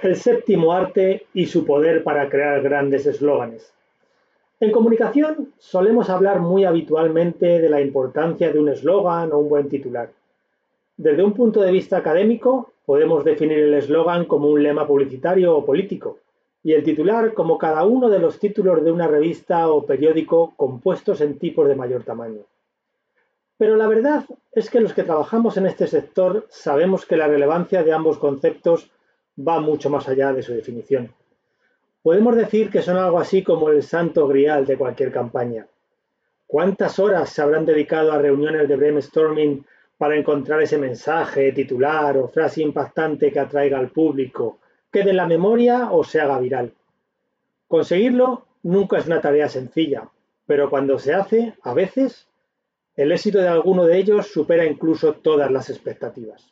El séptimo arte y su poder para crear grandes eslóganes. En comunicación solemos hablar muy habitualmente de la importancia de un eslogan o un buen titular. Desde un punto de vista académico, podemos definir el eslogan como un lema publicitario o político, y el titular como cada uno de los títulos de una revista o periódico compuestos en tipos de mayor tamaño. Pero la verdad es que los que trabajamos en este sector sabemos que la relevancia de ambos conceptos va mucho más allá de su definición. Podemos decir que son algo así como el santo grial de cualquier campaña. ¿Cuántas horas se habrán dedicado a reuniones de brainstorming para encontrar ese mensaje, titular o frase impactante que atraiga al público, quede en la memoria o se haga viral? Conseguirlo nunca es una tarea sencilla, pero cuando se hace, a veces, el éxito de alguno de ellos supera incluso todas las expectativas.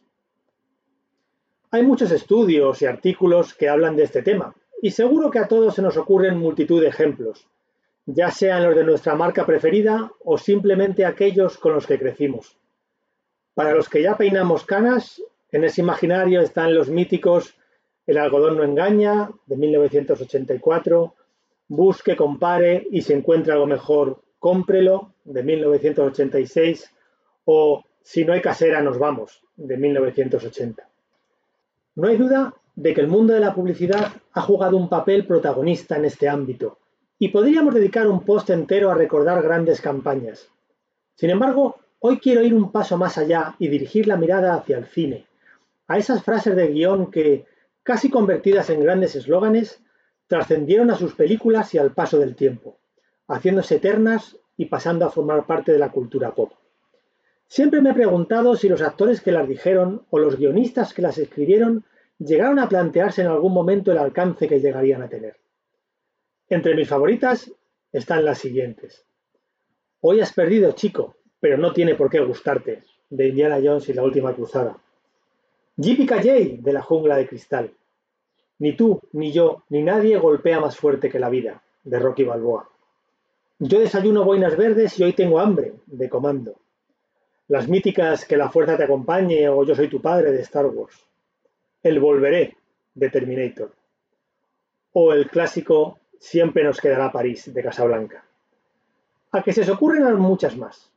Hay muchos estudios y artículos que hablan de este tema, y seguro que a todos se nos ocurren multitud de ejemplos, ya sean los de nuestra marca preferida o simplemente aquellos con los que crecimos. Para los que ya peinamos canas, en ese imaginario están los míticos El algodón no engaña, de 1984, Busque, compare y si encuentra algo mejor, cómprelo, de 1986, o Si no hay casera, nos vamos, de 1980. No hay duda de que el mundo de la publicidad ha jugado un papel protagonista en este ámbito, y podríamos dedicar un post entero a recordar grandes campañas. Sin embargo, hoy quiero ir un paso más allá y dirigir la mirada hacia el cine, a esas frases de guión que, casi convertidas en grandes eslóganes, trascendieron a sus películas y al paso del tiempo, haciéndose eternas y pasando a formar parte de la cultura pop. Siempre me he preguntado si los actores que las dijeron o los guionistas que las escribieron llegaron a plantearse en algún momento el alcance que llegarían a tener. Entre mis favoritas están las siguientes. Hoy has perdido, chico, pero no tiene por qué gustarte, de Indiana Jones y la última cruzada. Yippee-ki-yay, de la jungla de cristal. Ni tú, ni yo, ni nadie golpea más fuerte que la vida, de Rocky Balboa. Yo desayuno boinas verdes y hoy tengo hambre, de Comando. Las míticas Que la fuerza te acompañe o Yo soy tu padre, de Star Wars. El volveré, de Terminator. O el clásico Siempre nos quedará París, de Casablanca. A que se os ocurren muchas más.